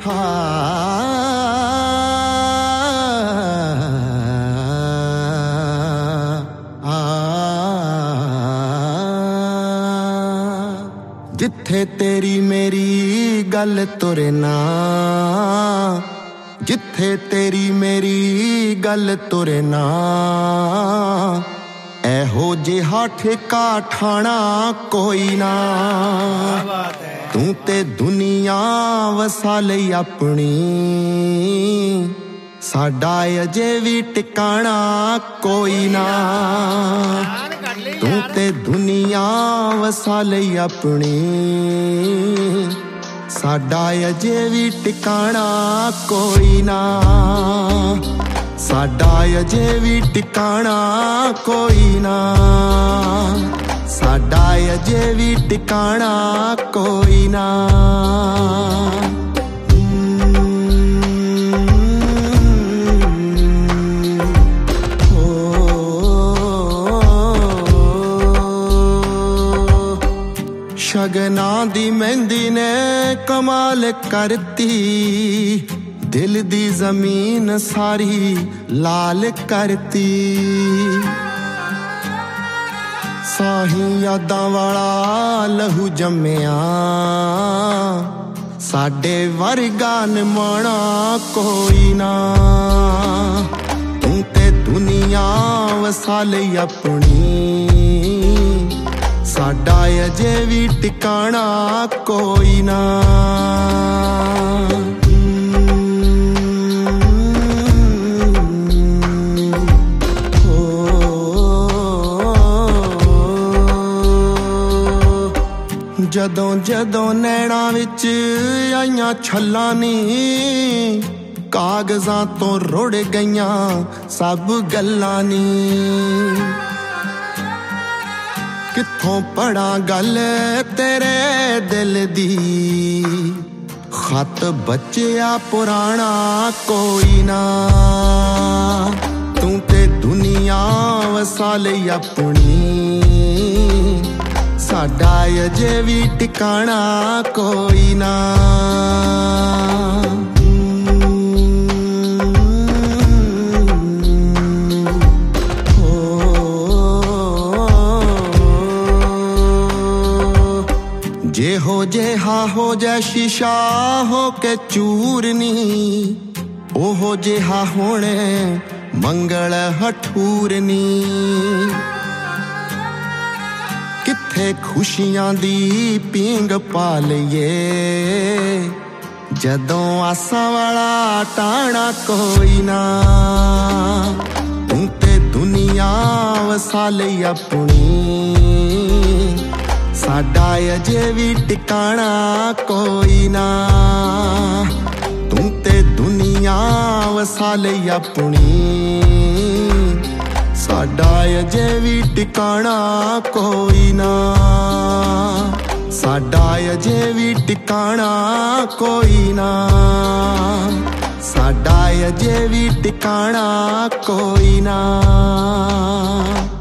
जिथे तेरी मेरी गल तुरे ना, जिथे तेरी मेरी गल तुरे ना, एहो जिहा ठेका ठाणा कोई ना। तू ते दुनिया वसा लई अपनी, साडा अजे भी टिकाणा कोई ना। तू ते दुनिया वसा लई अपनी, साडा अजे भी टिकाणा कोई ना। साडा अजे भी टिकाणा कोई ना, साडा अजे भी टिकाणा कोई ना। शगना दी मेहंदी ने कमाल करती, दिल दी जमीन सारी लाल करती। साही यादां वाला लहू जम्मिया, साडे वर्गा निमाणा कोई ना। तू ते दुनिया वसा लई अपनी, साडा अजे भी टिकाणा कोई ना। जदों जदों नैना विच आईयां छल्लां नी, कागजां तो रुड़ गईयां सब गल्लां नी। कित्थों पढ़ा गल तेरे दिल दी, खत बचिया पुराना कोई ना। तू ते दुनिया वसा लई अपनी, साडा अजे भी टिकाणा कोई ना। जे हो जेहा हो जै शीशा हो के चूरनी, ओहो जेहा होने मंगल हठूरनी। किथे खुशियां दी पींग पा लईए, जदों आसां वाला टाणा कोई ना। तू ते दुनिया वसा लई अपनी, साडा अजे भी टिकाणा कोई ना। तू ते दुनिया वसा लई अपनी, साडा अजे भी टिकाणा कोई ना। साडा अजे भी टिकाणा कोई ना, साडा अजे भी टिकाणा कोई ना।